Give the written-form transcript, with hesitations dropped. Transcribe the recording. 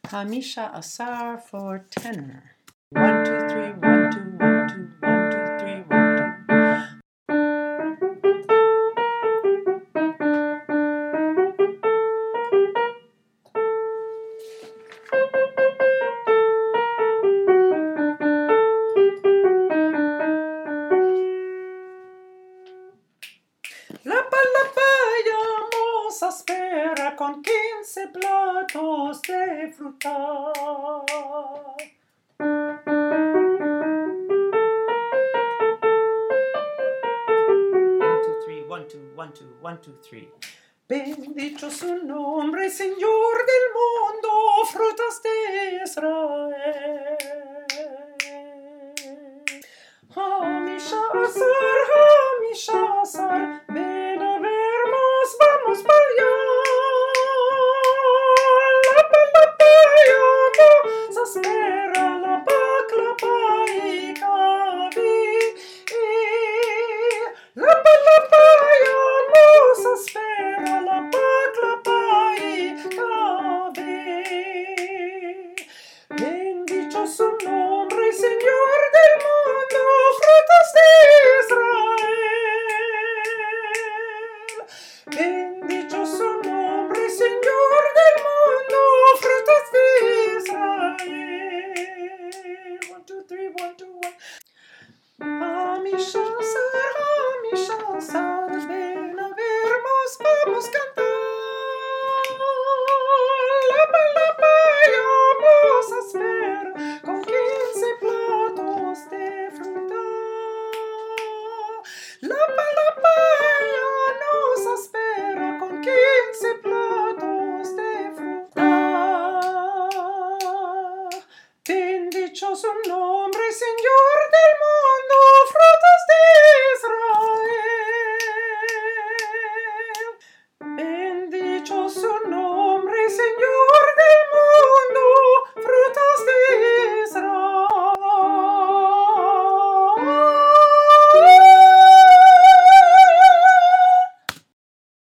Hamisha Asar for tenor. 1, 2, 3, 1, 2, 1, 2, 1, 2, 3, 1, 2. La papaya aspera con 15 platos de fruta. 1, 2, 1, 2, 1, 2, 3. Bendito su nombre, Señor del mundo, frutas de Israel. Hamisha Asar